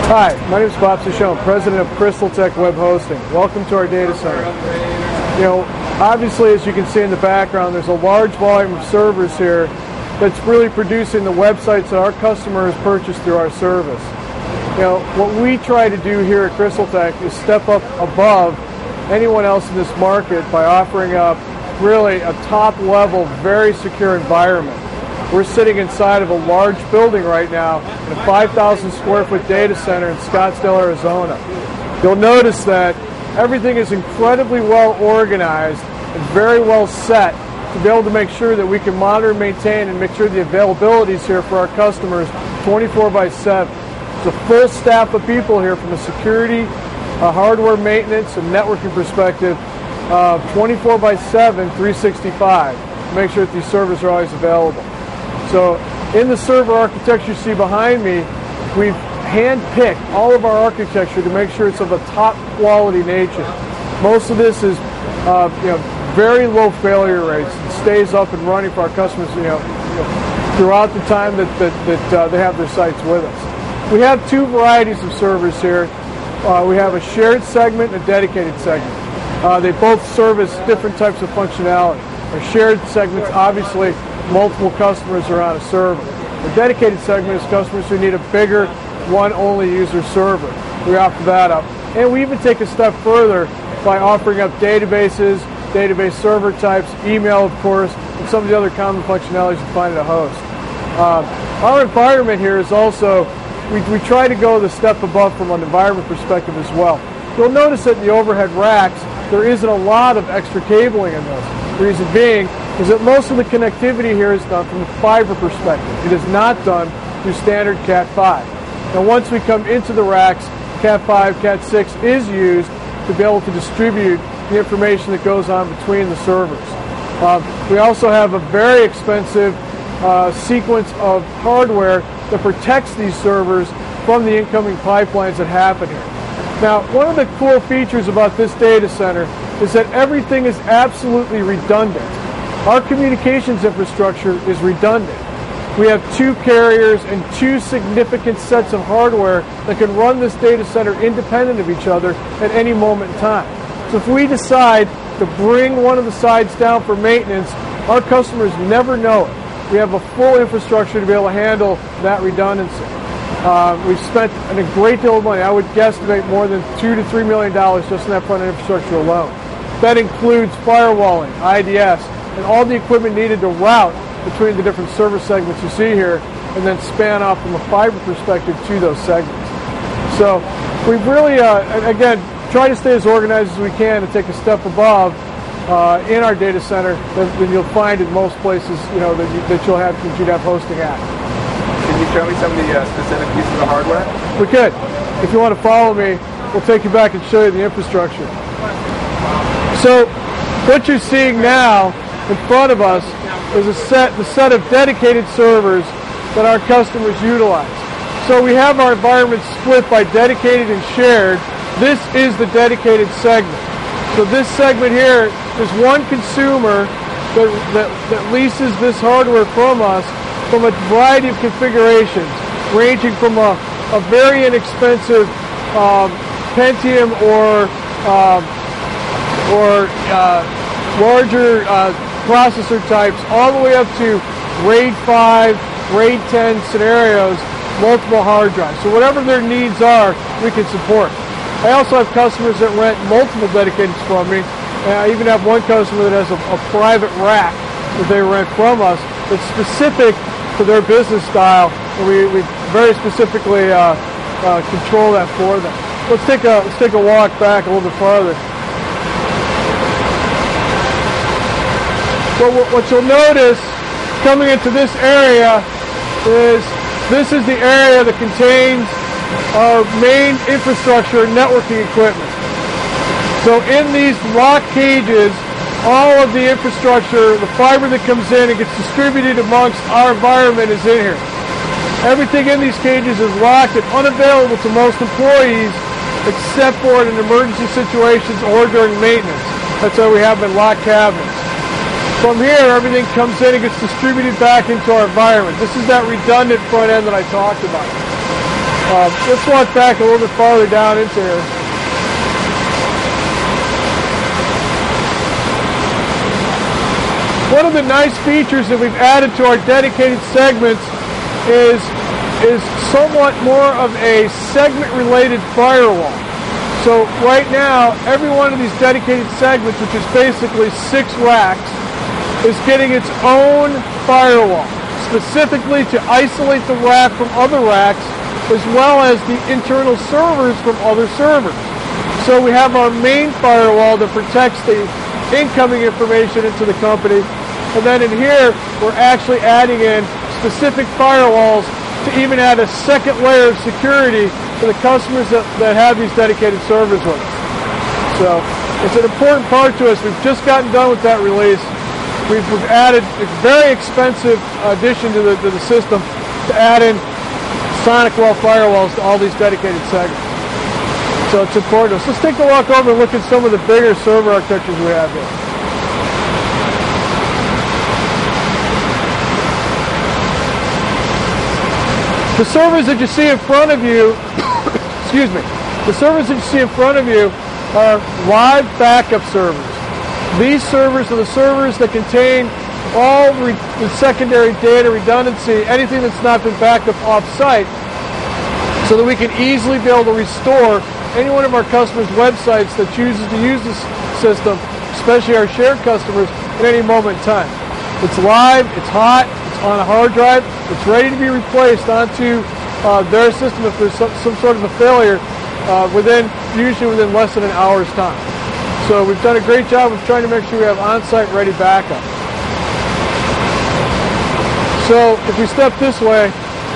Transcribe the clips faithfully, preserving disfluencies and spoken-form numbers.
Hi, my name is Bob Suchon, President of Crystal Tech Web Hosting. Welcome to our data center. You know, obviously, as you can see in the background, there's a large volume of servers here that's really producing the websites that our customers purchase through our service. You know, what we try to do here at Crystal Tech is step up above anyone else in this market by offering up really a top-level, very secure environment. We're sitting inside of a large building right now in a five thousand square foot data center in Scottsdale, Arizona. You'll notice that everything is incredibly well organized and very well set to be able to make sure that we can monitor, maintain, and make sure the availability is here for our customers twenty-four by seven. It's a full staff of people here from a security, a hardware maintenance, and networking perspective, uh, twenty-four by seven, three sixty-five, to make sure that these servers are always available. So in the server architecture you see behind me, we've hand-picked all of our architecture to make sure it's of a top quality nature. Most of this is uh, you know, very low failure rates. It stays up and running for our customers you know, you know, throughout the time that, that, that uh, they have their sites with us. We have two varieties of servers here. Uh, we have a shared segment and a dedicated segment. Uh, they both service different types of functionality. Our shared segments, obviously, multiple customers are on a server. The dedicated segment is customers who need a bigger, one-only user server. We offer that up. And we even take a step further by offering up databases, database server types, email, of course, and some of the other common functionalities you find at a host. Uh, our environment here is also, we, we try to go the step above from an environment perspective as well. You'll notice that in the overhead racks, there isn't a lot of extra cabling in those. The reason being is that most of the connectivity here is done from the fiber perspective. It is not done through standard cat five. Now once we come into the racks, cat five, cat six is used to be able to distribute the information that goes on between the servers. Um, we also have a very expensive uh, sequence of hardware that protects these servers from the incoming pipelines that happen here. Now, one of the cool features about this data center is that everything is absolutely redundant. Our communications infrastructure is redundant. We have two carriers and two significant sets of hardware that can run this data center independent of each other at any moment in time. So if we decide to bring one of the sides down for maintenance, our customers never know it. We have a full infrastructure to be able to handle that redundancy. Uh, we've spent a great deal of money. I would guesstimate more than two to three million dollars just in that front end infrastructure alone. That includes firewalling, I D S, and all the equipment needed to route between the different server segments you see here, and then span off from a fiber perspective to those segments. So we've really, uh, again, tried to stay as organized as we can and take a step above uh, in our data center than, than you'll find in most places, you know, that, you, that you'll have that you'd have hosting at. Can you show me some of the uh, specific pieces of the hardware? We could. If you want to follow me, we'll take you back and show you the infrastructure. So what you're seeing now in front of us is a set, the set of dedicated servers that our customers utilize. So we have our environment split by dedicated and shared. This is the dedicated segment. So this segment here is one consumer that, that, that leases this hardware from us from a variety of configurations, ranging from a, a very inexpensive um, Pentium or um, or uh, larger uh, processor types, all the way up to RAID five, RAID ten scenarios, multiple hard drives. So whatever their needs are, we can support. I also have customers that rent multiple dedicateds from me, and I even have one customer that has a, a private rack that they rent from us that's specific to their business style, and we, we very specifically uh, uh, control that for them. Let's take a let's take a walk back a little bit farther. Well, what you'll notice coming into this area is this is the area that contains our main infrastructure and networking equipment. So in these lock cages, all of the infrastructure, the fiber that comes in and gets distributed amongst our environment is in here. Everything in these cages is locked and unavailable to most employees except for in emergency situations or during maintenance. That's why we have them in locked cabinets. From here, everything comes in and gets distributed back into our environment. This is that redundant front end that I talked about. Um, let's walk back a little bit farther down into here. One of the nice features that we've added to our dedicated segments is, is somewhat more of a segment-related firewall. So right now, every one of these dedicated segments, which is basically six racks, is getting its own firewall, specifically to isolate the rack from other racks, as well as the internal servers from other servers. So we have our main firewall that protects the incoming information into the company, and then in here, we're actually adding in specific firewalls to even add a second layer of security for the customers that, that have these dedicated servers with us. So it's an important part to us. We've just gotten done with that release. We've, we've added a very expensive addition to the, to the system to add in SonicWall firewalls to all these dedicated segments. So it's important. So let's take a walk over and look at some of the bigger server architectures we have here. The servers that you see in front of you, excuse me, the servers that you see in front of you are live backup servers. These servers are the servers that contain all re the secondary data redundancy, anything that's not been backed up off-site, so that we can easily be able to restore any one of our customers' websites that chooses to use this system, especially our shared customers, at any moment in time. It's live, it's hot, it's on a hard drive, it's ready to be replaced onto uh, their system if there's some, some sort of a failure uh, within, usually within less than an hour's time. So we've done a great job of trying to make sure we have on-site ready backup. So if we step this way,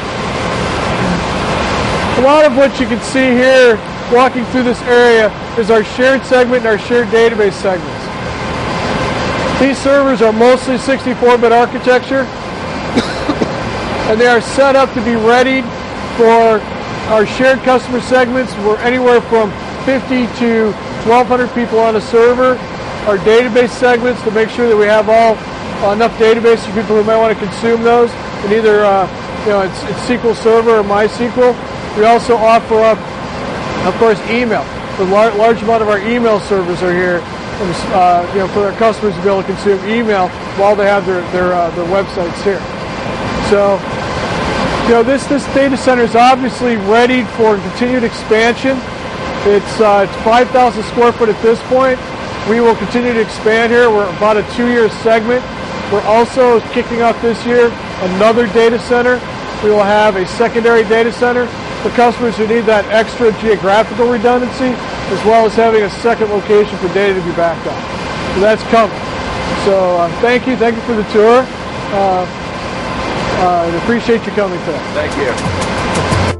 a lot of what you can see here walking through this area is our shared segment and our shared database segments. These servers are mostly sixty-four bit architecture, and they are set up to be ready for our shared customer segments. We're anywhere from fifty to twelve hundred people on a server. Our database segments to make sure that we have all uh, enough database for people who might want to consume those, and either uh, you know it's, it's S Q L Server or MySQL. We also offer up, of course, email. The lar large amount of our email servers are here, and, uh, you know, for our customers to be able to consume email while they have their their uh, their websites here. So, you know, this this data center is obviously ready for continued expansion. It's uh, it's five thousand square foot at this point. We will continue to expand here. We're about a two-year segment. We're also kicking off this year another data center. We will have a secondary data center for customers who need that extra geographical redundancy, as well as having a second location for data to be backed up. So that's coming. So uh, thank you. Thank you for the tour. Uh, uh, I appreciate you coming today. Thank you.